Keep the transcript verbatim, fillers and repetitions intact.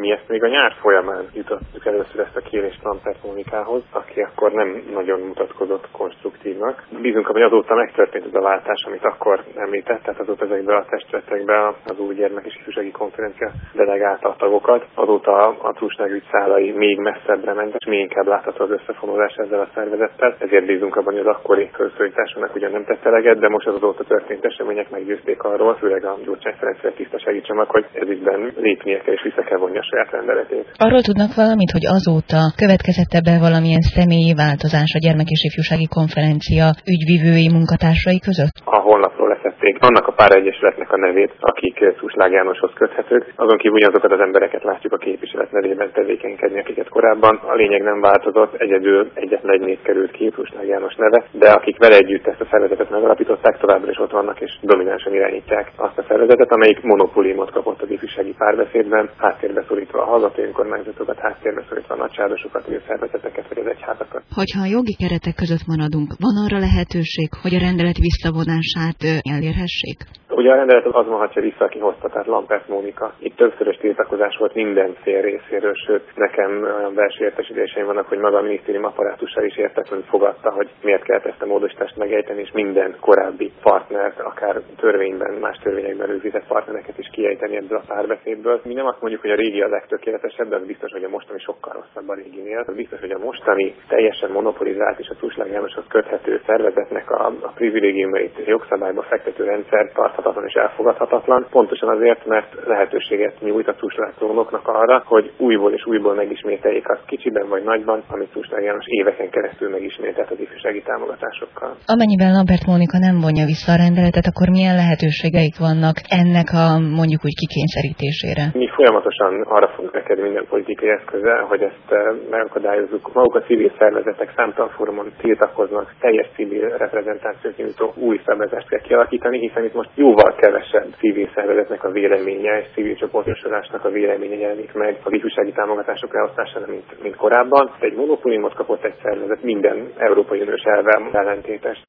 Mi ezt még a nyár folyamán jutottuk először ezt a kérést Lampert Mónikához, aki akkor nem nagyon mutatkozott konstruktívnak. Bízunk, hogy azóta megtörtént ez a váltás, amit akkor említett, tehát azóta ezekben a testületekben az új gyermek és ifjúsági konferencia delegálta a tagokat. Azóta a trússágügy szálai még messzebbre ment, és még inkább látható az összefonódás ezzel a szervezettel. Ezért bízunk abban, hogy az akkori felszólításának ugyan nem tett eleget, de most az azóta történt események meggyőzték arról, főleg a Gyurcsány Ferenc tisztasági csomag, hogy ezügyben lépnie kell és vissza kell vonni a saját rendeletét. Arról tudnak valamit, hogy azóta következett ebbe valamilyen személyi változás a gyermek és ifjúsági konferencia ügyvivői munkatársai között? A honlapról leszették annak a pár egyesületnek a nevét, akik Cuslág Jánoshoz köthetők. Azon kívül ugyanazokat az embereket látjuk a képviselet nevében tevékenykedni, akiket korábban. A lényeg nem változott, egyedül egyetlen egy név került ki, Cuslág János neve, de akik vele együtt ezt a szervezetet megalapították, továbbra is ott vannak és dominánsan irányítják azt a szervezetet, amelyik monopóliumot kapott az ifjúsági párbeszédben, háttérbe szorítva a hallgató önkormányzatokat, háttérbe szorítva a nagysárosokat, a szervezeteket vagy az egyházakat. Hogyha a jogi keretek között maradunk, van arra lehetőség, hogy a rendelet visszavonását elérhessék? Ugye a rendelet az azonhatja vissza, aki hozta, tehát Lampert Mónika. Itt többszörös tiltakozás volt minden fél részéről, sőt, nekem olyan belső értesítéseim vannak, hogy maga a minisztérium apparátussal is értetlenül fogadta, hogy miért kellett ezt a módosítást megejteni, és minden korábbi partnert, akár törvényben, más törvényekben rögzített partnereket is kiejteni ebből a párbeszédből. Mi nem azt mondjuk, hogy a régi a legtökéletesebb, de az biztos, hogy a mostani sokkal rosszabb a réginél. Az biztos, hogy a mostani teljesen monopolizált és a Cuslág Jánoshoz köthető szervezetnek a, a privilégiumait jogszabályba fektető rendszer tarthatatlan és elfogadhatatlan, pontosan azért, mert lehetőséget nyújt a cuslágtrónoknak arra, hogy újból és újból megismételjék azt kicsiben vagy nagyban, amit Cuslág János éveken keresztül megismételt az ifjúsági támogatásokkal. Amennyiben Lampert Mónika nem vonja vissza a rendeletet, akkor milyen lehetőségeik vannak ennek a mondjuk úgy kikényszerítésére? Mi folyamatosan arra fogunk rekedni minden politikai eszközzel, hogy ezt megakadályozzuk. Maguk a civil szervezetek számtalan fórumon tiltakoznak, teljes civil reprezentációt nyújtó új szabályozást kell kialakítani, hiszen itt most jóval kevesebb civil szervezetnek a véleménye és civil csoportosulásnak a véleménye jelenik meg az ifjúsági támogatások elosztásánál, mint, mint korábban. Egy monopóliumot kapott egy szervezet minden Európai Uniós elvvel ellentétes.